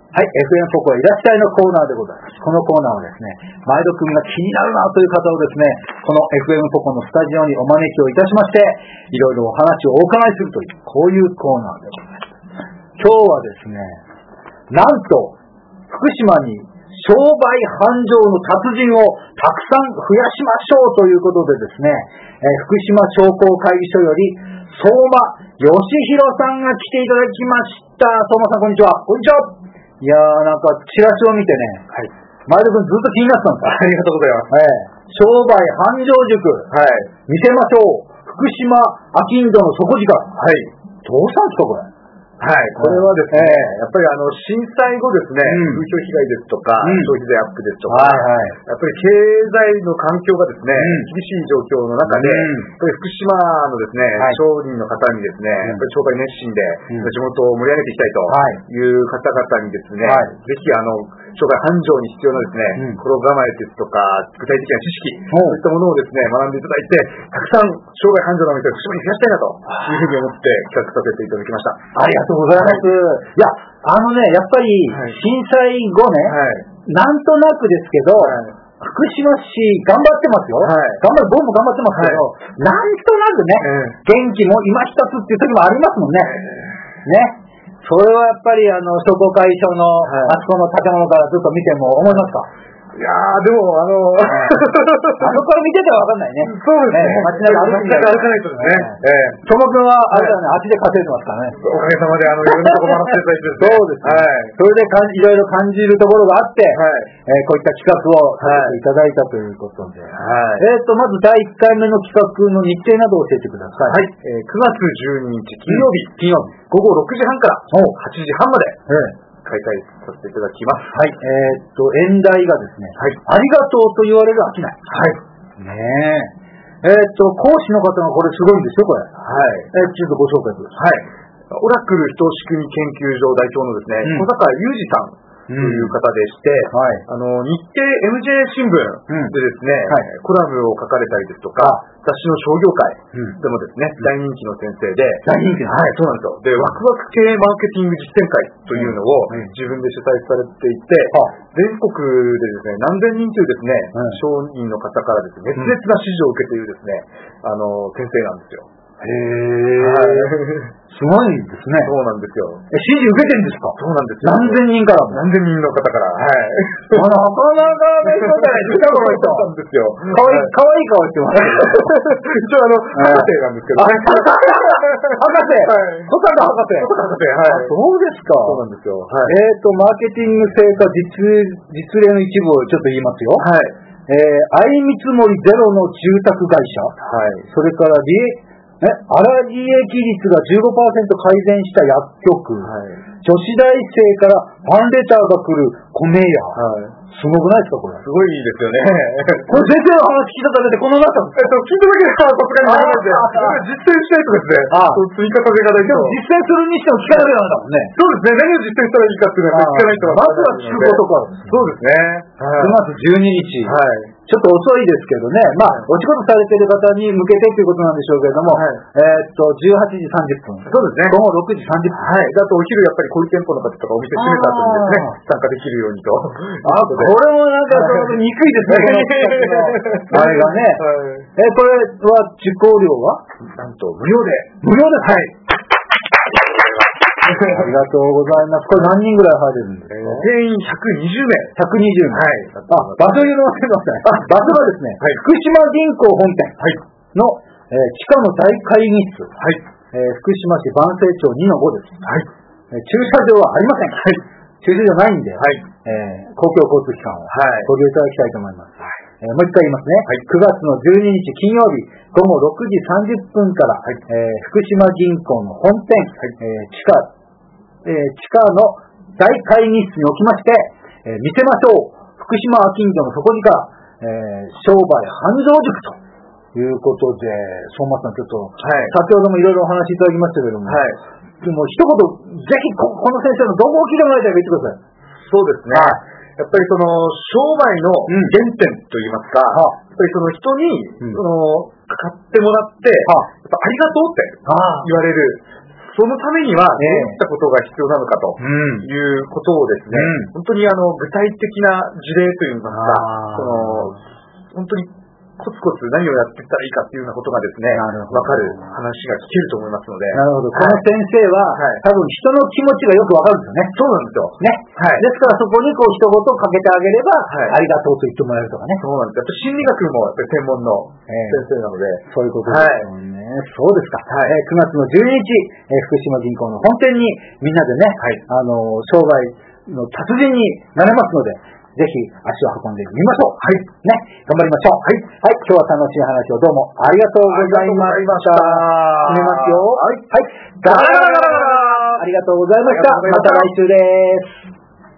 はい、FM ポコいらっしゃいのコーナーでございます。このコーナーはですね、前田くんが気になるなという方をですね、この FM ポコのスタジオにお招きをいたしまして、いろいろお話をお伺いするという、こういうコーナーでございます。今日はですね、なんと、福島に商売繁盛の達人をたくさん増やしましょうということでですね、福島商工会議所より相馬義弘さんが来ていただきました。相馬さん、こんにちは。こんにちは。いやー、なんかチラシを見てね、はい、前田君ずっと気になってたんです。 ありがとうございます。 商売繁盛塾、はい、見せましょう。福島商人の底力。はい。どうしたんですか、これ。 はい、これはですね、やっぱり震災後ですね、風評被害ですとか、消費税アップですとか、やっぱり経済の環境がですね、厳しい状況の中で、やっぱり福島のですね、商人の方にですね、やっぱり商売熱心で、地元を盛り上げていきたいという方々にですね、ぜひ商売繁盛に必要なですね、心構えですとか、具体的な知識、そういったものをですね、学んでいただいて、たくさん商売繁盛のお店を福島に増やしたいなというふうに思って企画させていただきました。 ありがとうございます。いや、やっぱり震災後ね、なんとなくですけど、福島市頑張ってますよ。僕も頑張ってますけど、なんとなくね、元気も今一つっていう時もありますもんね。ね。それはやっぱり商工会議所のあそこの建物からずっと見ても思いますか？ いやー、でもあそこから見てては分かんないね。 そうですね。 街中歩かないとですね。相馬君はあれだね、足で稼いでますからね。 おかげさまでいろんなとこ回らせていただいてですね。 そうですね。それでいろいろ感じるところがあって、こういった企画をさせていただいたということで。まず第1回目の企画の日程などを教えてください。 はい。9月12日金曜日、午後6時半から8時半まで。開催させていただきます。 はい。演題がですね、ありがとうと言われる商い。はい。ねえ。講師の方がこれすごいんですよ、これ。はい。ちょっとご紹介ください。はい。オラクル人仕組み研究所代表のですね、小坂雄二さん。という方でして、日経 MJ 新聞でですね、コラムを書かれたりですとか、雑誌の商業会でもですね、大人気の先生で、 大人気はい、そうなんですよ。で、ワクワク系マーケティング実践会というのを自分で主催されていて、全国でですね、何千人というですね、商人の方からですね、熱烈な支持を受けているですね、先生なんですよ。 へー。すごいですね。 そうなんですよ。 支持受けてるんですか？ そうなんですよ。 何千人からも。 何千人の方から。はい。 なかなか勉強じゃないですか、この人。 そうなんですよ。 かわいい顔してます。 一応博士なんですけど。 博士小坂博士。 はい。 そうですか。 そうなんですよ。はい。 マーケティング成果実例の一部をちょっと言いますよ。はい。相見積もりゼロの住宅会社。はい。それから粗利益率が 15% 改善した薬局、女子大生からファンレターが来る米屋、すごくないですか、これ。 すごいですよね。 これ先生の話聞いただけでこんなになったんですか？ 聞いただけでさすがにならないんで、実践したいとですね、追加させていただいて。 でも実践するにしても聞かなきゃダメだもんね。 そうですね、何を実践したらいいかっていうのは聞かないと。 まずは聞くことから。 そうですね。 9月12日。ちょっと遅いですけどね、お仕事されている方に向けてということなんでしょうけれども、18時30分。 そうですね。 午後6時30分。 はい。だとお昼やっぱり小売店舗の方とかお店閉めた後にですね、参加できるようにと。 これもなんか憎いですね、あれがね。これは受講料はなんと無料で。 無料です。はい。ありがとうございます。これ何人ぐらい入れるんですか？ 定員120名。 120名。はい。場所言うの忘れません。場所がですね、福島銀行本店の地下の大会議室。はい。福島市万世町2-5です。はい。駐車場はありません。はい。駐車場ないんで、はい。公共交通機関をご利用いただきたいと思います。はい。もう一回言いますね。はい。9月の12日金曜日午後6時30分から、福島銀行の本店、地下の大会議室におきまして、見せましょう。福島商人の底力、商売繁盛塾ということで、相馬さんちょっと、先ほどもいろいろお話しいただきましたけども、でも一言、ぜひこの先生のどこを聞いてもらいたいか言ってください。 そうですね。やっぱりその商売の原点といいますか、やっぱりその人に、買ってもらって、やっぱありがとうって言われる。 そのためにはどういったことが必要なのかということをですね、本当に具体的な事例といいますか、本当にコツコツ何をやっていったらいいかっていうようなことがですね、わかる話が聞けると思いますので。 なるほど。この先生は、多分人の気持ちがよくわかるんですよね。 そうなんですよ。 ね。ですからそこに一言かけてあげれば、ありがとうと言ってもらえるとかね。 そうなんですよ。心理学も専門の先生なので。 そういうことですよね。そうですか。9月の12日、福島銀行の本店にみんなでね、商売の達人になれますので、ぜひ足を運んでみましょう。ね。頑張りましょう。今日は楽しい話をどうもありがとうございました。締めますよ。ガラガラガラガラ。ありがとうございました。また来週です。